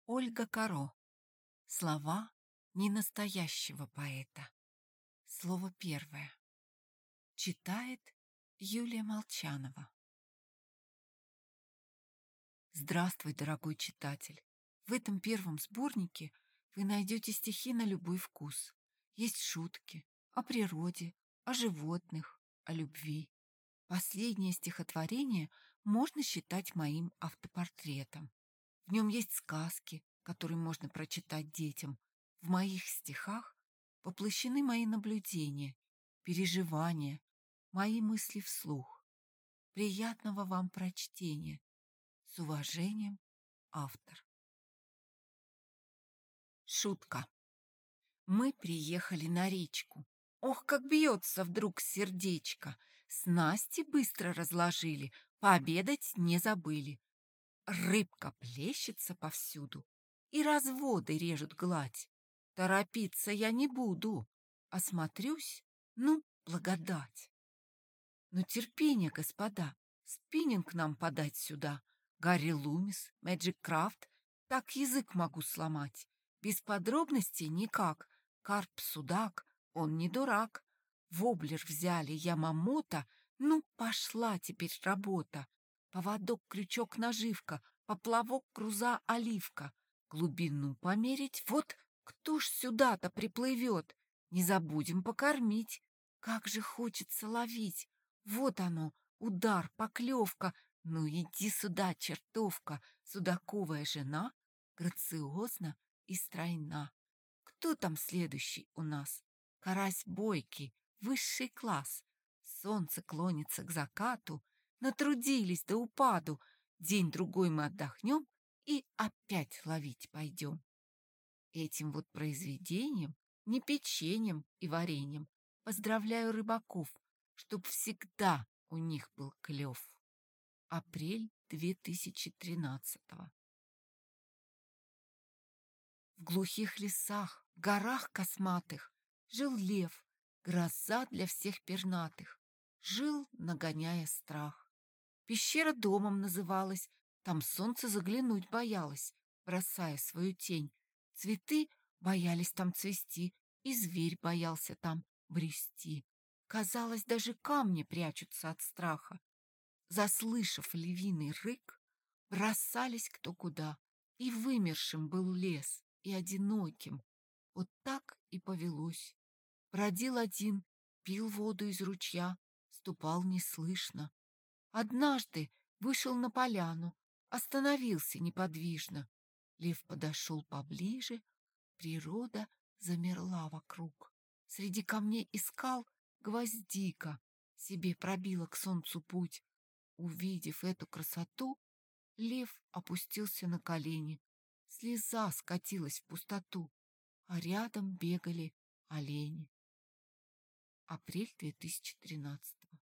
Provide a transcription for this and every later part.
Ольга Каро. Слова ненастоящего поэта. Слово первое. Читает Юлия Молчанова. Здравствуй, дорогой читатель. В этом первом сборнике вы найдете стихи на любой вкус. Есть шутки о природе, о животных, о любви. Последнее стихотворение можно считать моим автопортретом. В нем есть сказки, которые можно прочитать детям. В моих стихах воплощены мои наблюдения, переживания, мои мысли вслух. Приятного вам прочтения. С уважением, автор. Шутка. Мы приехали на речку. Ох, как бьется вдруг сердечко. Снасти быстро разложили, пообедать не забыли. Рыбка плещется повсюду, и разводы режут гладь. Торопиться я не буду, осмотрюсь, ну, благодать. Но терпение, господа, спиннинг нам подать сюда. Гарри Лумис, Мэджик Крафт, так язык могу сломать. Без подробностей никак. Карп-судак, он не дурак. Воблер взяли, Ямамото, ну, пошла теперь работа. Поводок, крючок, наживка, поплавок, круза, оливка. Глубину померить, вот кто ж сюда-то приплывет? Не забудем покормить. Как же хочется ловить. Вот оно, удар, поклевка. Ну иди сюда, чертовка, судаковая жена, грациозна и стройна. Кто там следующий у нас? Карась бойкий, высший класс. Солнце клонится к закату, натрудились до упаду. День-другой мы отдохнем и опять ловить пойдем. Этим вот произведением, не печеньем и вареньем, поздравляю рыбаков, чтоб всегда у них был клев. Апрель 2013. В глухих лесах, в горах косматых жил лев, гроза для всех пернатых. Жил, нагоняя страх. Пещера домом называлась, там солнце заглянуть боялось, бросая свою тень. Цветы боялись там цвести, и зверь боялся там брести. Казалось, даже камни прячутся от страха. Заслышав львиный рык, бросались кто куда, и вымершим был лес, и одиноким. Вот так и повелось. Бродил один, пил воду из ручья, ступал неслышно. Однажды вышел на поляну, остановился неподвижно. Лев подошел поближе, природа замерла вокруг. Среди камней и скал гвоздика себе пробила к солнцу путь. Увидев эту красоту, лев опустился на колени. Слеза скатилась в пустоту, а рядом бегали олени. Апрель 2013.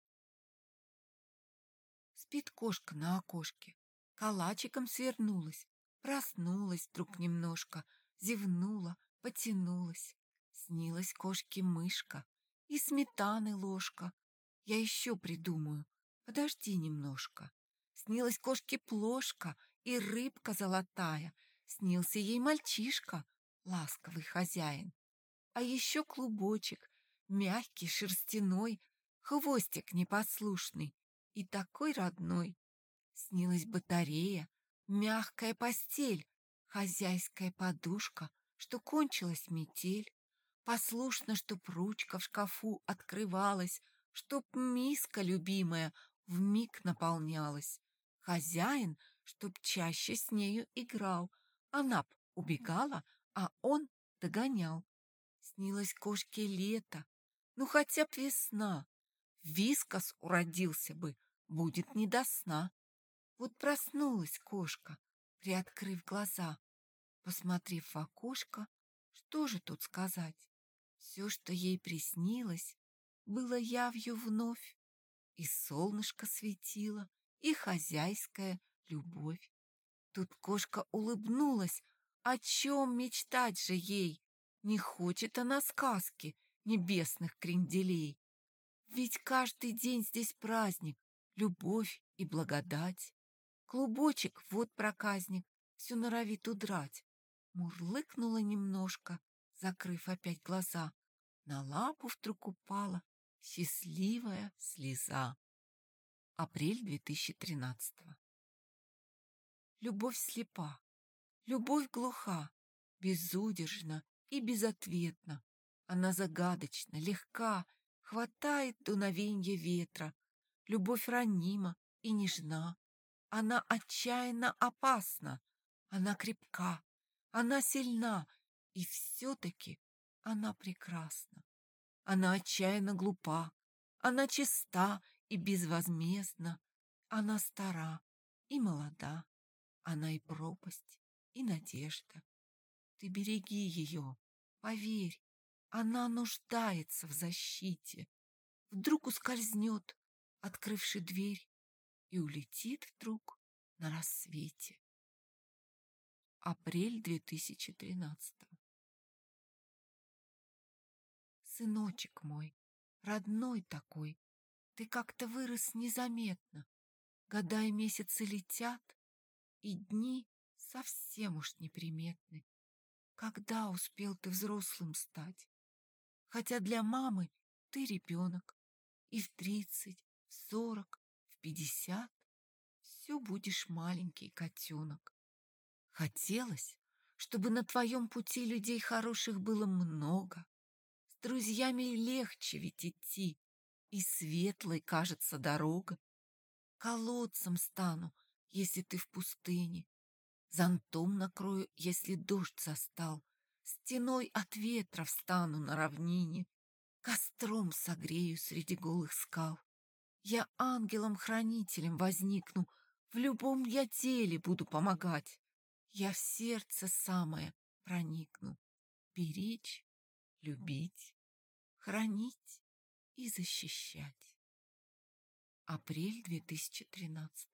Спит кошка на окошке, калачиком свернулась, проснулась вдруг немножко, зевнула, потянулась. Снилась кошке мышка и сметаны ложка. Я еще придумаю, подожди немножко. Снилась кошке плошка и рыбка золотая. Снился ей мальчишка, ласковый хозяин. А еще клубочек, мягкий, шерстяной, хвостик непослушный и такой родной. Снилась батарея, мягкая постель, хозяйская подушка, что кончилась метель. Послушно, чтоб ручка в шкафу открывалась, чтоб миска любимая вмиг наполнялась. Хозяин, чтоб чаще с нею играл, она б убегала, а он догонял. Снилось кошке лето, ну хотя б весна. Вискас уродился бы, будет не до сна. Вот проснулась кошка, приоткрыв глаза. Посмотрев в окошко, что же тут сказать? Все, что ей приснилось, было явью вновь. И солнышко светило, и хозяйская любовь. Тут кошка улыбнулась. О чем мечтать же ей? Не хочет она сказки небесных кренделей. Ведь каждый день здесь праздник, любовь и благодать. Клубочек, вот проказник, все норовит удрать. Мурлыкнула немножко, закрыв опять глаза. На лапу вдруг упала счастливая слеза. Апрель 2013. Любовь слепа, любовь глуха, безудержна и безответна. Она загадочна, легка, хватает дуновенья ветра. Любовь ранима и нежна. Она отчаянно опасна. Она крепка, она сильна, и все-таки она прекрасна. Она отчаянно глупа, она чиста и безвозмездна. Она стара и молода, она и пропасть, и надежда. Ты береги ее, поверь, она нуждается в защите. Вдруг ускользнет, открывши дверь, и улетит вдруг на рассвете. Апрель 2013. Сыночек мой, родной такой, ты как-то вырос незаметно. Года и месяцы летят, и дни совсем уж неприметны. Когда успел ты взрослым стать? Хотя для мамы ты ребенок, и в 30, в 40, в 50 все будешь маленький котенок. Хотелось, чтобы на твоем пути людей хороших было много. С друзьями легче ведь идти, и светлой кажется дорога. Колодцем стану, если ты в пустыне, зонтом накрою, если дождь застал, стеной от ветра встану на равнине, костром согрею среди голых скал. Я ангелом-хранителем возникну, в любом я деле буду помогать. Я в сердце самое проникну, беречь, любить, хранить и защищать. Апрель 2013.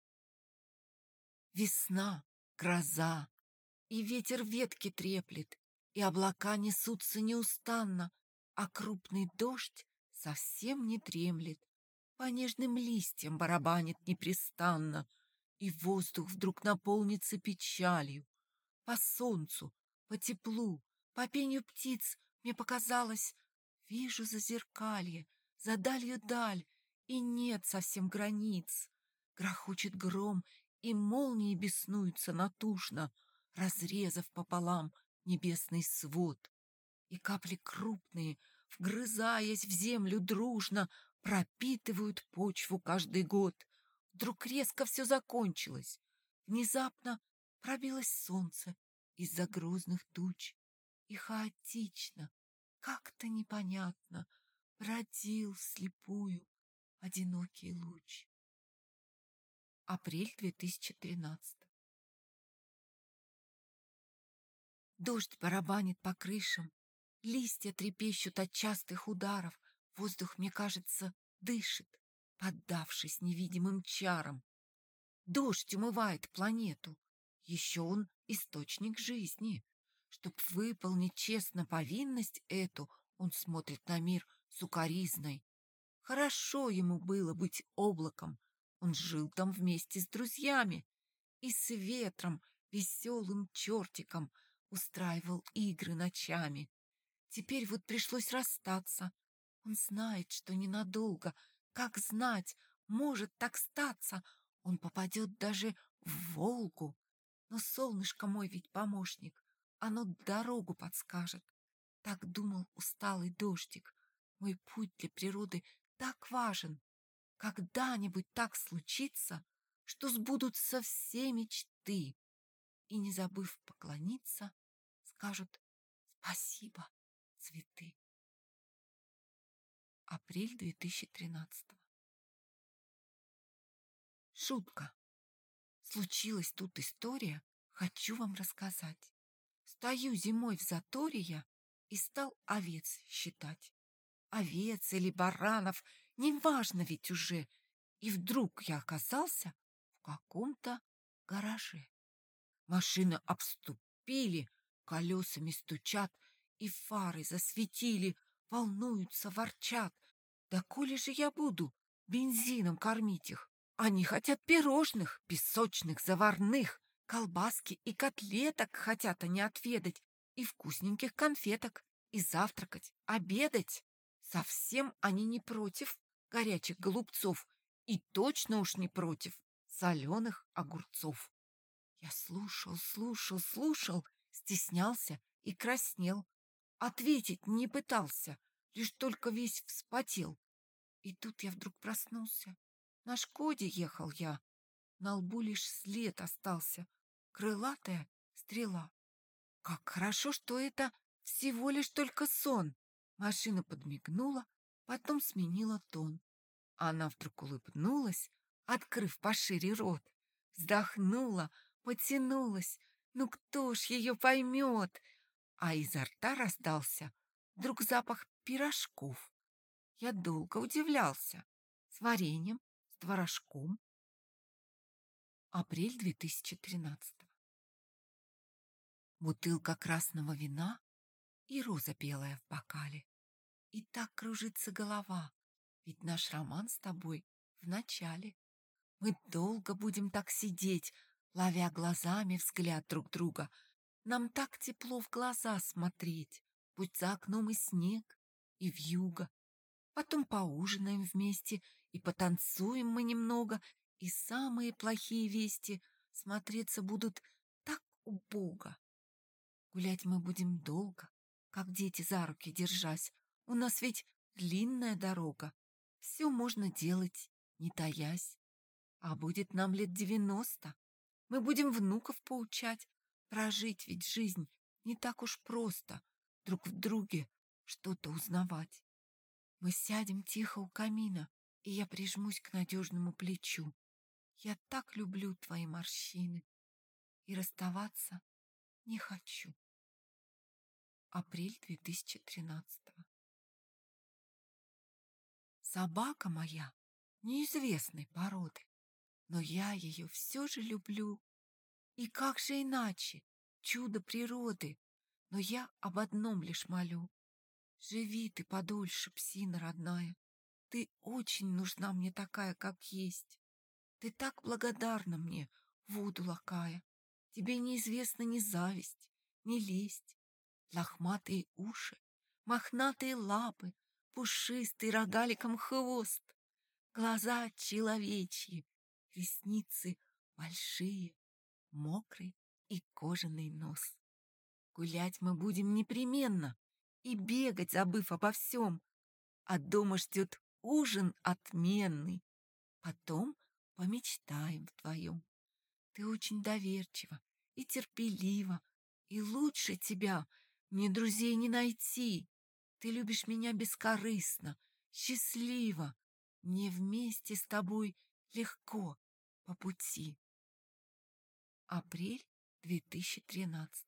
Весна, гроза, и ветер ветки треплет, и облака несутся неустанно, а крупный дождь совсем не дремлет, по нежным листьям барабанит непрестанно, и воздух вдруг наполнится печалью. По солнцу, по теплу, по пению птиц мне показалось, вижу зазеркалье, за далью даль, и нет совсем границ. Грохочет гром, и молнии беснуются натужно, разрезав пополам небесный свод. И капли крупные, вгрызаясь в землю дружно, пропитывают почву каждый год. Вдруг резко все закончилось. Внезапно пробилось солнце из-за грозных туч. И хаотично, как-то непонятно, бродил вслепую одинокий луч. Апрель 2013. Дождь барабанит по крышам, листья трепещут от частых ударов, воздух, мне кажется, дышит, поддавшись невидимым чарам. Дождь умывает планету, еще он источник жизни. Чтоб выполнить честно повинность эту, он смотрит на мир сукоризной. Хорошо ему было быть облаком, он жил там вместе с друзьями и с ветром, веселым чертиком, устраивал игры ночами. Теперь вот пришлось расстаться. Он знает, что ненадолго. Как знать, может так статься. Он попадет даже в Волгу. Но солнышко мой ведь помощник. Оно дорогу подскажет. Так думал усталый дождик. Мой путь для природы так важен. Когда-нибудь так случится, что сбудутся все мечты. И, не забыв поклониться, скажут спасибо, цветы. Апрель 2013. Шутка. Случилась тут история, хочу вам рассказать. Стою зимой в заторе я и стал овец считать. Овец или баранов, неважно ведь уже. И вдруг я оказался в каком-то гараже. Машины обступили, колесами стучат, и фары засветили, волнуются, ворчат. Да коли же я буду бензином кормить их? Они хотят пирожных, песочных, заварных. Колбаски и котлеток хотят они отведать, и вкусненьких конфеток, и завтракать, обедать. Совсем они не против горячих голубцов и точно уж не против соленых огурцов. Я слушал, стеснялся и краснел. Ответить не пытался, лишь только весь вспотел. И тут я вдруг проснулся. На Шкоде ехал я, на лбу лишь след остался. Крылатая стрела. Как хорошо, что это всего лишь только сон. Машина подмигнула, потом сменила тон. Она вдруг улыбнулась, открыв пошире рот. Вздохнула, потянулась. Ну кто ж ее поймет? А изо рта раздался вдруг запах пирожков. Я долго удивлялся. С вареньем, с творожком. Апрель 2013. Бутылка красного вина и роза белая в бокале. И так кружится голова, ведь наш роман с тобой в начале. Мы долго будем так сидеть, ловя глазами взгляд друг друга. Нам так тепло в глаза смотреть, будь за окном и снег, и вьюга. Потом поужинаем вместе, и потанцуем мы немного, и самые плохие вести смотреться будут так убого. Гулять мы будем долго, как дети за руки держась. У нас ведь длинная дорога. Все можно делать, не таясь. А будет нам лет 90. Мы будем внуков поучать. Прожить ведь жизнь не так уж просто. Друг в друге что-то узнавать. Мы сядем тихо у камина, и я прижмусь к надежному плечу. Я так люблю твои морщины. И расставаться не хочу. Апрель 2013. Собака моя неизвестной породы, но я ее все же люблю. И как же иначе, чудо природы, но я об одном лишь молю. Живи ты подольше, псина родная, ты очень нужна мне такая, как есть. Ты так благодарна мне, воду лакая, тебе неизвестна ни зависть, ни лесть. Лохматые уши, мохнатые лапы, пушистый рогаликом хвост, глаза человечьи, ресницы большие, мокрый и кожаный нос. Гулять мы будем непременно и бегать, забыв обо всем. А дома ждет ужин отменный. Потом помечтаем вдвоем. Ты очень доверчива и терпелива, и лучше тебя мне друзей не найти. Ты любишь меня бескорыстно, счастливо. Мне вместе с тобой легко по пути. Апрель 2013.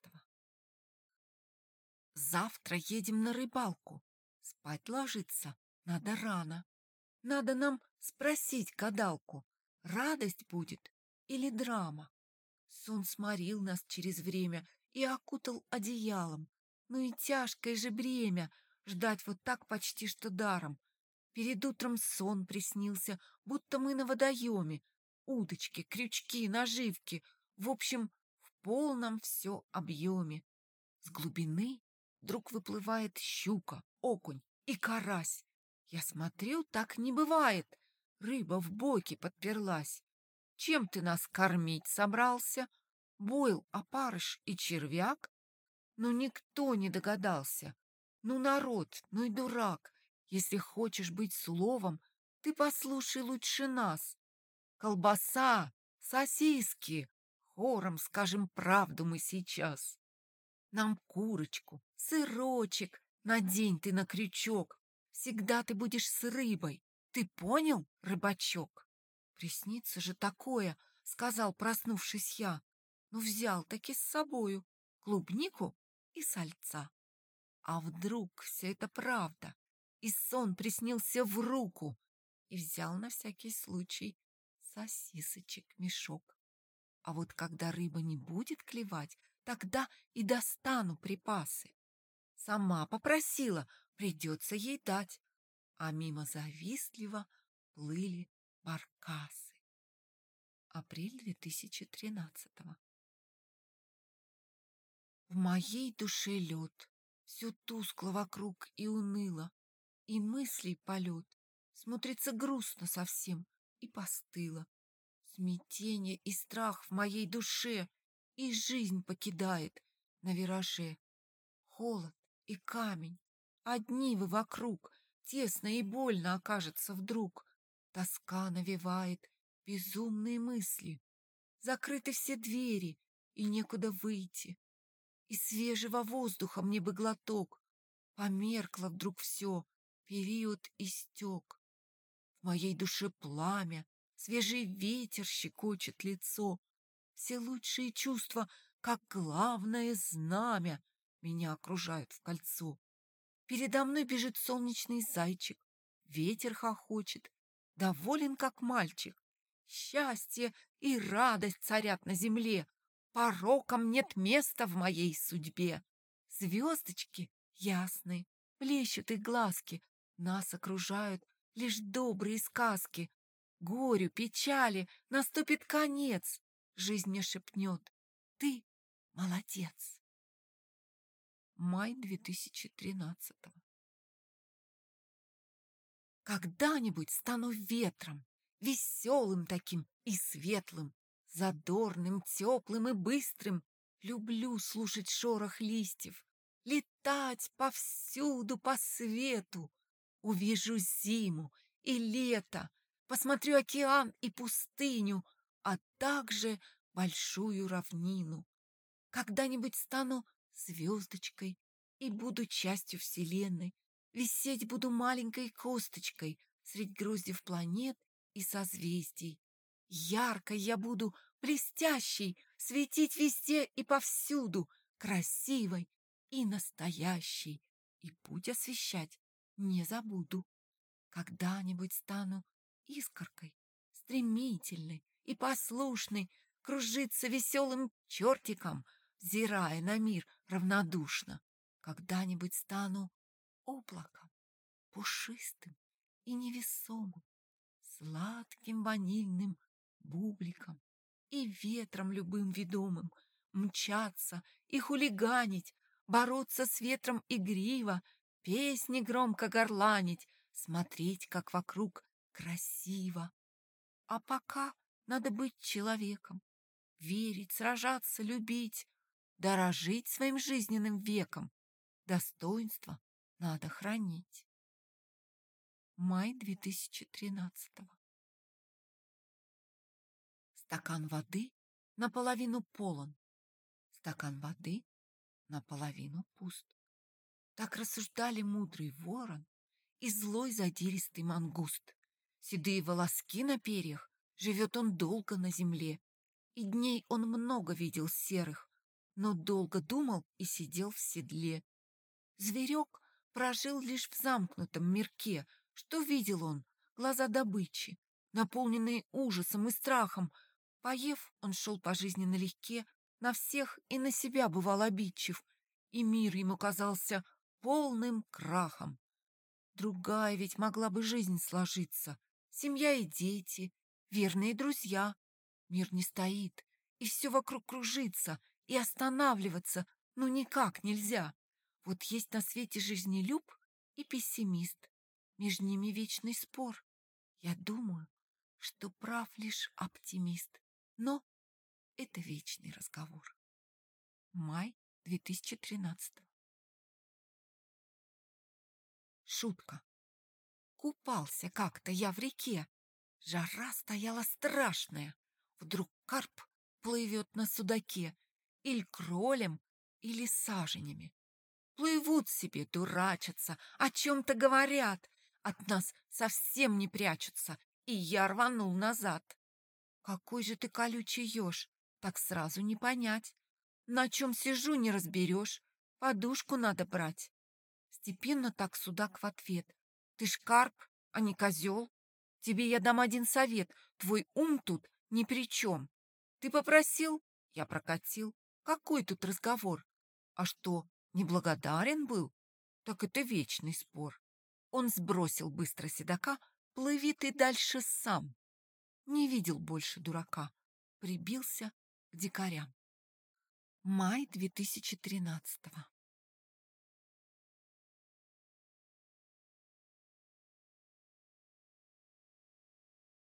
Завтра едем на рыбалку. Спать ложиться надо рано. Надо нам спросить гадалку, радость будет или драма. Сон сморил нас через время и окутал одеялом. Ну и тяжкое же бремя ждать вот так почти что даром. Перед утром сон приснился, будто мы на водоеме. Удочки, крючки, наживки. В общем, в полном все объеме. С глубины вдруг выплывает щука, окунь и карась. Я смотрю, так не бывает. Рыба в боки подперлась. Чем ты нас кормить собрался? Бойл, опарыш и червяк? Но никто не догадался. Ну, народ, ну и дурак. Если хочешь быть словом, ты послушай лучше нас. Колбаса, сосиски. Хором скажем правду мы сейчас. Нам курочку, сырочек надень ты на крючок. Всегда ты будешь с рыбой. Ты понял, рыбачок? Приснится же такое, сказал, проснувшись я. Ну, взял таки с собою клубнику и сальца. А вдруг все это правда? И сон приснился в руку. И взял на всякий случай сосисочек мешок. А вот когда рыба не будет клевать, тогда и достану припасы. Сама попросила, придется ей дать. А мимо завистливо плыли баркасы. Апрель 2013. моей душе лед, все тускло вокруг и уныло, и мыслей полет смотрится грустно совсем и постыло. Смятение и страх в моей душе, и жизнь покидает на вираже. Холод и камень, одни вы вокруг, тесно и больно окажется вдруг. Тоска навевает безумные мысли, закрыты все двери, и некуда выйти. И свежего воздуха мне бы глоток. Померкло вдруг все, период истек. В моей душе пламя, свежий ветер щекочет лицо. Все лучшие чувства, как главное знамя, меня окружают в кольцо. Передо мной бежит солнечный зайчик, ветер хохочет, доволен, как мальчик. Счастье и радость царят на земле, порокам нет места в моей судьбе. Звездочки ясные, плещут их глазки, нас окружают лишь добрые сказки. Горю, печали наступит конец, жизнь мне шепнет: ты молодец. Май 2013. Когда-нибудь стану ветром, веселым таким и светлым, задорным, теплым и быстрым. Люблю слушать шорох листьев, летать повсюду по свету. Увижу зиму и лето, посмотрю океан и пустыню, а также большую равнину. Когда-нибудь стану звездочкой и буду частью Вселенной. Висеть буду маленькой косточкой средь гроздев планет и созвездий. Яркой я буду, блестящей, светить везде и повсюду, красивой и настоящей. И путь освещать не забуду. Когда-нибудь стану искоркой, стремительной и послушной, кружиться веселым чертиком, взирая на мир равнодушно. Когда-нибудь стану облаком, пушистым и невесомым, сладким ванильным бубликом и ветром любым ведомым, мчаться и хулиганить, бороться с ветром игриво, песни громко горланить, смотреть, как вокруг красиво. А пока надо быть человеком, верить, сражаться, любить, дорожить своим жизненным веком. Достоинство надо хранить. Май 2013. Стакан воды наполовину полон, стакан воды наполовину пуст. Так рассуждали мудрый ворон и злой задиристый мангуст. Седые волоски на перьях, живет он долго на земле, и дней он много видел серых, но долго думал и сидел в седле. Зверек прожил лишь в замкнутом мирке. Что видел он? Глаза добычи, наполненные ужасом и страхом. Поев, он шел по жизни налегке, на всех и на себя бывал обидчив, и мир ему казался полным крахом. Другая ведь могла бы жизнь сложиться, семья и дети, верные друзья. Мир не стоит, и все вокруг кружится, и останавливаться ну никак нельзя. Вот есть на свете жизнелюб и пессимист. Между ними вечный спор. Я думаю, что прав лишь оптимист. Но это вечный разговор. Май 2013. Шутка. Купался как-то я в реке. Жара стояла страшная. Вдруг карп плывет на судаке. Или кролем, или саженями. Плывут себе, дурачатся, о чем-то говорят. От нас совсем не прячутся, и я рванул назад. Какой же ты колючий еж, так сразу не понять. На чем сижу, не разберешь, подушку надо брать. Степенно так судак в ответ. Ты ж карп, а не козел. Тебе я дам один совет, твой ум тут ни при чем. Ты попросил, я прокатил. Какой тут разговор? А что, неблагодарен был? Так это вечный спор. Он сбросил быстро седока, плыви ты дальше сам. Не видел больше дурака, прибился к дикарям. Май 2013.